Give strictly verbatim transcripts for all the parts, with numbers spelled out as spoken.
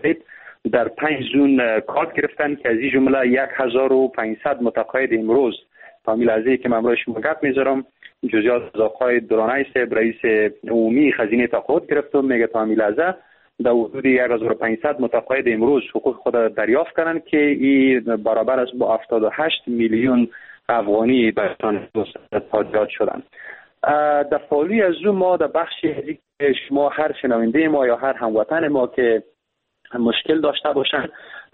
متقاعد در پنج زون کارت گرفتن که از این جمله یک هزار و پانصد متقاعد امروز تا میلحظه که من امروز شما گپ میذارم جزئیات از آقای درانای صاحب رئیس عمومی خزینه تقاعد گرفتم، میگه تا میلحظه در حدود یک هزار و پانصد متقاعد امروز حقوق خود دریافت کردن که این برابر است با هفتاد و هشت میلیون افغانی برشان تادیات شدن. در فعالی از او ما در بخشی که شما هر شنونده ما یا هر هموطن ما که مشکل داشته باشن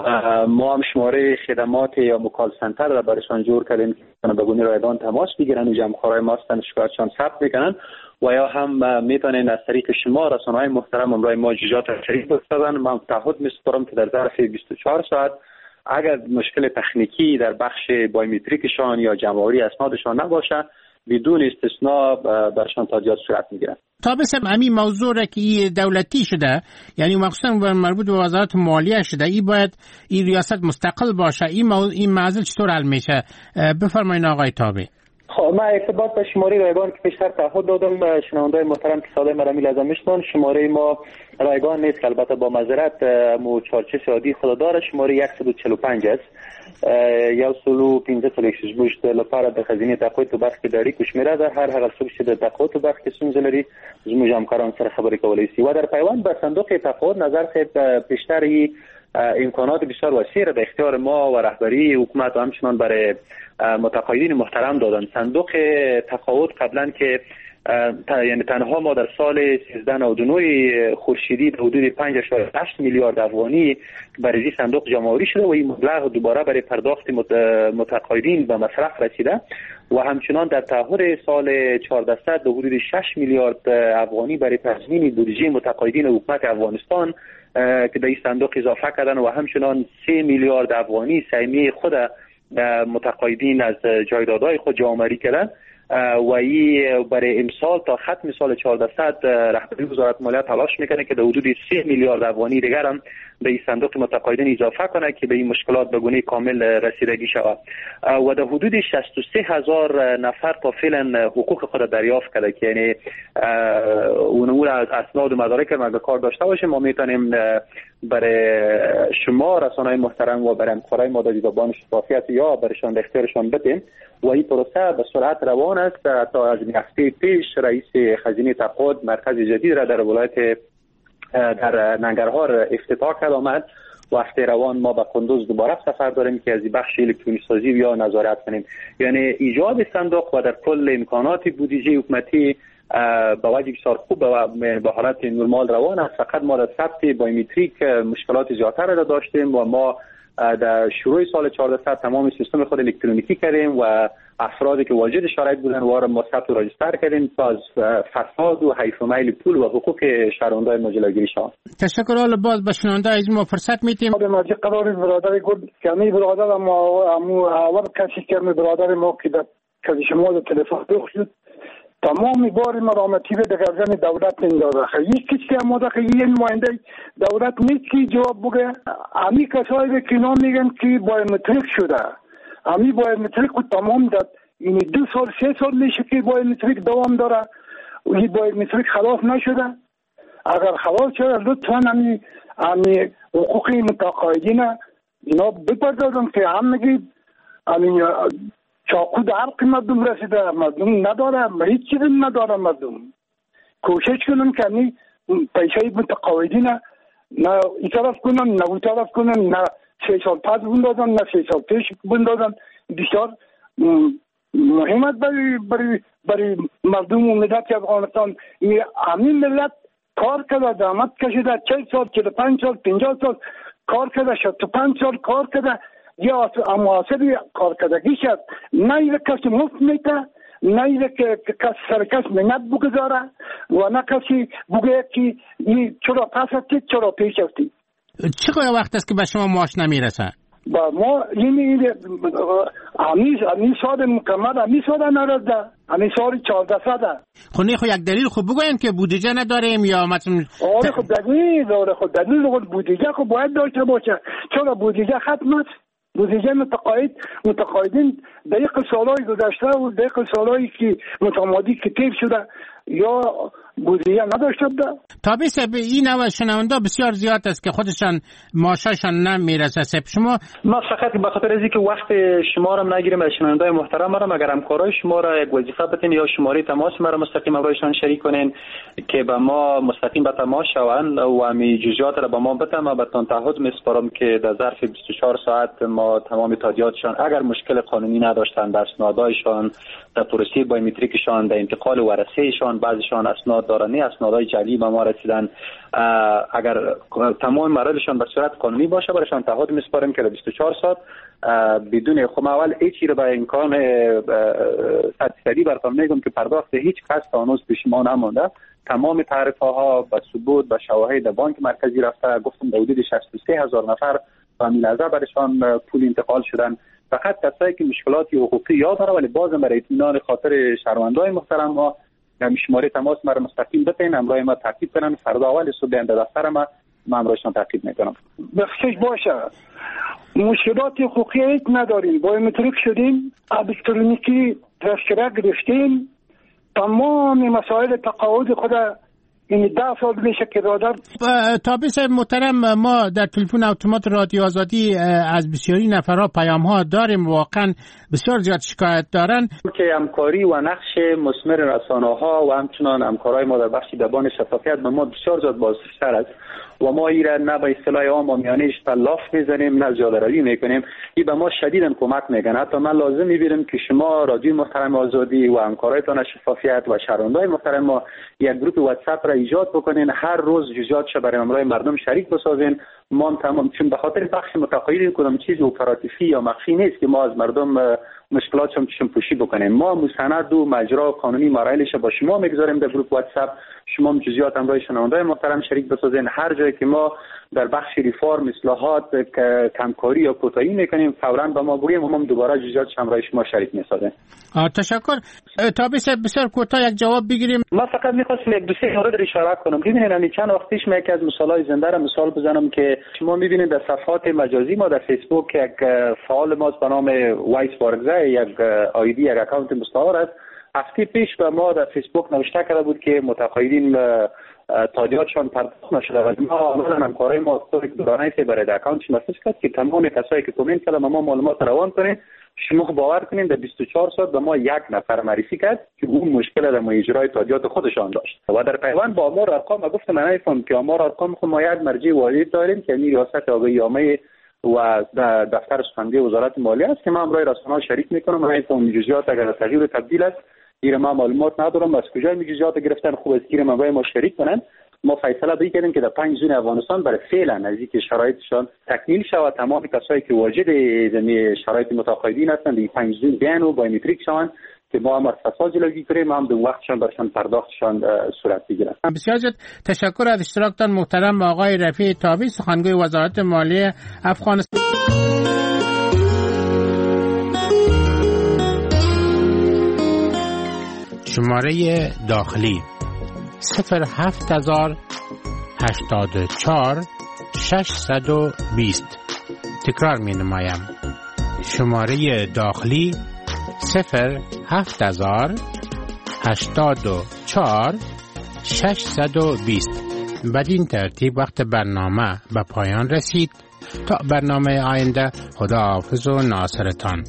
ما هم شماره خدمات یا مکال سنتر را برشان جور کردیم که بگونی رایگان تماس بگیرن و جمع‌خوارای ما هستن شکایتشان ثبت میکنن و یا هم میتونن از طریق شما رسانه‌های محترم امروز ما جزئیات شریک بسازن. من تعهد میسپارم که در ظرف بیست و چهار ساعت اگر مشکل تکنیکی در بخش بایومتریکشان یا جمع‌آوری اسنادشان نباشه بدون استثناء برشان تادیات صورت میگیرن. تا بسم همین موضوع را که دولتی شده یعنی مخصوصا مربوط به وزارت مالیه شده این باید این ریاست مستقل باشه، این مو... این معضل چطور حل میشه؟ بفرمایید آقای تابع. خب من ارتباط به شماره رایگان که پیشتر تعهد دادم شنونده‌های محترم که صدای مرا می‌لازم میشنون، شماره ما رایگان نیست که البته با معذرت مو چارچه عادی خود داره، شماره صد و چهل و پنج است یا سلو پنځه څلوېښت بوشت لپاره د خزینې تقاعد په برخه کې د اړیکو شمیره ده. هر هغه څوک چې د تقاعد په برخه کې ستونزې لري زموږ همکاران سره خبرې کولی شي و در پیوند به صندوق تقاعد نظر خیلی پیشتر امکانات بسیار وسیع را به اختیار ما و رهبری حکومت و همچنان برای متقاعدین محترم دادن. صندوق تقاعد قبلا که یعنی تنها ما در سال سیزده نود و نه خورشیدی به حدود پنج اشاری هشت میلیارد افغانی برای این صندوق جمع‌آوری شده و این مبلغ دوباره برای پرداخت متقاعدین به مصرف رسیده و همچنان در تعهد سال چهاردهصد به حدود شش میلیارد افغانی برای تضمین بودجه متقاعدین حکومت افغانستان که در این صندوق اضافه کردن و همچنان سه میلیارد افغانی سهمیه خود متقاعدین از جایدادهای خود جمع‌آوری کردن و این برای امسال تا ختم سال چهاردهصد رهبری وزارت مالیه تلاش میکنه که در حدود سه میلیارد افغانی دیگر هم به این صندوق متقاعدین اضافه کنه که به این مشکلات به گونه کامل رسیدگی شود و در حدود شصت و سه هزار نفر تا فعلا حقوق خود دریافت کرده که یعنی اون از اسناد و مدارک ما به کار داشته باشه. ما میتونیم برای شما رسانه‌های محترم و برای همکارای ما در زبان شفافیت یا برایشان اختیارشان بدیم و این پروسه به سرعت روان است. تا از هفته پیش رئیس خزینه تقاعد مرکز جدید را در ولایت در ننگرهار افتتاح کرد آمد و هفته روان ما به قندوز دوباره سفر داریم که از بخش الکترونی سازی یا نظارت کنیم. یعنی ایجاد صندوق و در کل امکانات بودجه حکومتی با وجه بسیار خوب به حالت نرمال روان است. فقط ما در ثبت بایومتریک مشکلات زیادتر را داشتیم و ما در شروع سال چهاردهصد تمام سیستم خود الکترونیکی کردیم و افرادی که واجد شرایط بودن و را ما ثبت و راجستر کردیم تا از فساد و حیف و میل پول و حقوق شهروندان ما جلوگیری شود. تشکر. حالا باز به شنونده از ما فرصت میدیم. به ماجی قرار برادر گفت که می برادر ما امو اول کسی که می برادر ما که کسی شما در تلفن شد تمام بار مرامتی به دگرزن دولت نمیداره. هیچ کسی هم ماده که این نماینده دولت نیست که جواب بگه. امی کسایی به کنار میگن که بایومتریک شده، امی بایومتریک رو تمام داد. این دو سال سه سال میشه که بایومتریک دوام داره و این بایومتریک خلاص نشده. اگر خلاص شده لطفا امی امی حقوق متقاعدین اینا بپردازن که هم میگید امی چاقو در حق مردم رسیده، مردم نداره، هیچ چیزی نداره. مردم کوشش کنن که نی پیشه متقاعدین نه این طرف کنن نه اون طرف کنن، نه سه سال پس بندازن نه سه سال پیش بندازن. بسیار مهمت برای برای برای مردم و ملت افغانستان. همین ملت کار کرده، زحمت کشیده، چهل سال، چهل و پنج سال، پنجاه سال کار کرده، شصت و پنج سال کار کرده. یا محاسبه کارکردگی شد، نه ایره کسی مفت میته، نه ایره که کسی سر کس منت بگذاره و نه کسی بگه که این چرا پس هستی چرا پیش هستی. چقدر وقت است که به شما معاش نمیرسه؟ با ما این همیز همیز سال مکمل همیز سال نرسده، همیز سال چهاردهصده. خب نه خب یک دلیل خوب بگوین که بودجه نداریم یا مثلا آره خب دلیل داره. خب دلیل بودجه خب باید داشته باشه. چرا بودجه ختم است؟ بودجه متقاعد متقاعدین دقیق سالهای گذشته و دقیق سالهایی که متمادی که تیر شده یا بودیه نداشته بوده. تابع صاحب این نوع شنونده بسیار زیاد است که خودشان ماشاشان نمیرسه. صاحب شما ما فقط به خاطر از اینکه وقت شما را نگیریم از شنونده محترم را، مگر همکارای شما را یک وظیفه بدین یا شماره تماس ما را مستقیم برایشان شریک کنین که به ما مستقیم به تماس شوند و همین جزئیات را به ما بدن. ما بهتون تعهد میسپارم که در ظرف بیست و چهار ساعت ما تمام تادیاتشان اگر مشکل قانونی نداشتن در اسنادایشان، در پروسه بایومتریکشان، در انتقال ورثه‌شان، بعضیشان اسناد دارن، اسنادهای جعلی به ما رسیدن، اگر تمام مراحلشان به صورت قانونی باشه برایشان تعهد میسپاریم که در بیست و چهار ساعت بدون خب اول هیچی رو به امکان صدی براتون میگم که پرداخت هیچ کس تا هنوز پیش ما نمونده. تمام تعرفه ها به ثبوت به شواهد بانک مرکزی رفته. گفتم در حدود شصت و سه هزار نفر به لحظه برایشان پول انتقال شدن. فقط کسایی که مشکلاتی حقوقی یا داره ولی بازم برای اطمینان خاطر شهروندای محترم ما شماره تماس ما رو مستقیم بدین، امروز ما تعقیب کنن، فردا اول صبح در دفتر ما ما امروزشان تعقیب میکنم. بخشش باشه مشکلات حقوقی هیچ نداریم، بایومتریک شدیم، الکترونیکی تذکره گرفتیم، تمام مسائل تقاعد خود این ده سال میشه که دادم. تابع صاحب محترم، ما در تلفن اتومات رادیو آزادی از بسیاری نفرها پیام ها داریم، واقعا بسیار زیاد شکایت دارن که همکاری و نقش مثمر رسانه ها و همچنان همکارای ما در بخش دبان شفافیت به ما بسیار زیاد بازنشسته است و ما ایره نه به اصطلاح عام و میانه لاف میزنیم نه زیاده روی میکنیم. این به ما شدیداً کمک میکنه. حتی من لازم میبینم که شما رادیو محترم آزادی و همکارایتان شفافیت و شهروندای محترم ما یک گروه واتساپ را ایجاد بکنین، هر روز جزئیاتش برای امرای مردم شریک بسازین. ما تمام چون به خاطر بخش متقاعدین کدام چیز اپراتیفی یا مخفی نیست که ما از مردم مشکلاتشون چشم پوشی بکنیم. ما مستند و مجرا قانونی مراحلش با شما میگذاریم در گروه واتساپ. شما جزئیات امرای شنوندای محترم شریک بسازین. هر جایی که ما در بخش ریفارم اصلاحات کمکاری یا کوتاهی میکنیم فوراً به ما بگیم و ما دوباره جزئیات امرای شما شریک میسازیم. تشکر. تابع صاحب بسیار کوتاه یک جواب بگیریم. ما فقط می‌خواستم یک دو سه مورد رو اشاره کنم. ببینید همین چند وقت پیش من یکی از مثالای زنده را مثال بزنم که شما می‌بینید در صفحات مجازی ما در فیسبوک یک فعال ما به نام وایس بارگزای یک آیدی یک اکانت مستعار است. هفته پیش به ما در فیسبوک نوشته کرده بود که متقاعدین تادیاتشان پرداخت نشده و ما عملا همکارای ما استوریک دورانه که برای اکانتش مسیج کرد که تمام کسایی که کامنت کردن ما معلومات روان کنید. شما باور کنید در بیست و چهار ساعت به ما یک نفر معرفی کرد که اون مشکل در اجرای تادیات خودشان داشت و در پیوند با آمار ارقام گفتم من نمی‌فهمم که آمار ارقام خود ما یک مرجع واحد داریم که ریاست آگاهی عامه و دفتر سخنگوی وزارت مالیه است که من برای رسانه‌ها شریک میکنم. من این جزئیات اگر تغییر تبدیل است گیر ما معلومات ندارم از کجا می جزئیات گرفتن خوب است گیر ما با ما شریک کنن. ما فیصله بی کردیم که در پنج زون افغانستان برای فعلا نزدیک شرایطشان تکمیل شود. تمام کسایی که واجد زمین شرایط متقاعدین هستند این پنج زون بیان و بایومتریک شوند که ما هم ارتفاع جلوگیری کنیم هم دو وقتشان برشان پرداختشان صورت بگیرد. بسیار زیاد تشکر از اشتراکتان محترم آقای رفیع تابع سخنگوی وزارت مالیه افغانستان. شماره داخلی صفر هفت هزار هشتاد و چهار ششصد و بیست. تکرار می نمایم. شماره داخلی صفر هفت هزار هشتاد و چهار ششصد و بیست. بدین ترتیب وقت برنامه به پایان رسید. تا برنامه آینده خدا حافظ و ناصرتان.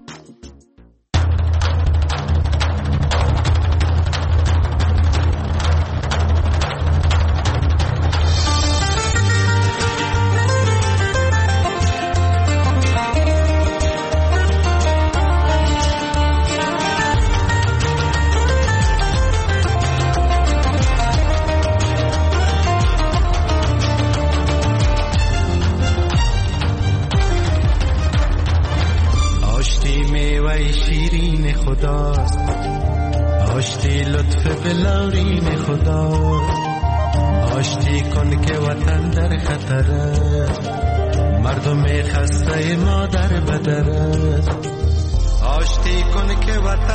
آشتی لطف بلارین خدا، آشتی کن که وطن در خطره، مردم خسته ما در بدره. آشتی کن که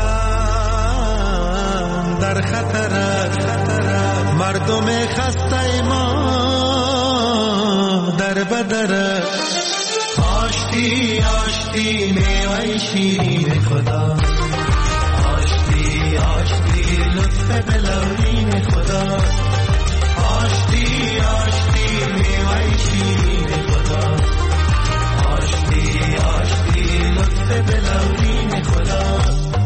وطن در خطره، مردم خسته ما در بدره. آشتی آشتی میوه شیرین خدا، آشتی آشتی لطف لطف بلورین خدا آشتی آشتی میوه شیرین خدا آشتی آشتی لطف بلورین خدا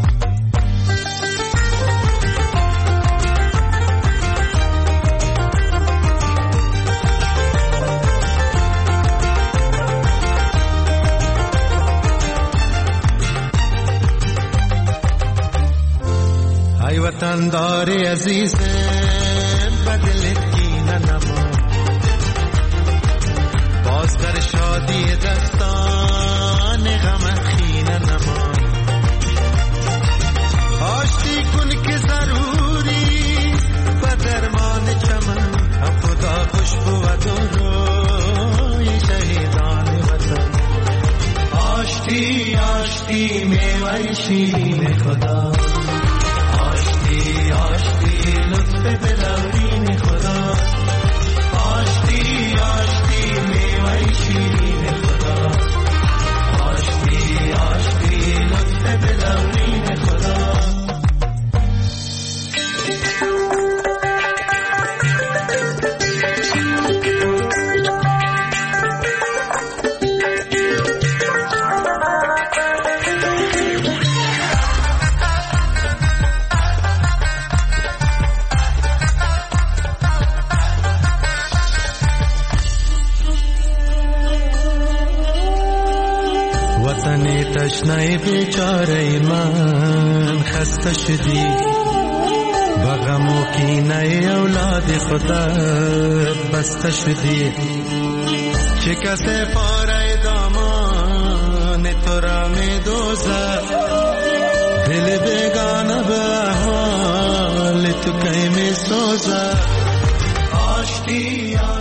ای وطن داری عزیزم بدلت کینه نما باز در شادی دستان غم خینه نما آشتی کن که ضروری و درمان چمن هم خدا خوشبو و روی شهیدان وطن آشتی آشتی میوه شیرین خدا آشتی لطف بلورین خدا آشتی آشتی میوه شیرین خدا آشتی آشتی لطف بلورین خدا تشنه بیچاره من خسته شدی بغم و کینه اولاد خدا بسته شدی چه کسی پاره دامان تو را می دوزه دل بیگانه به حال تو کی می سوزه آشتی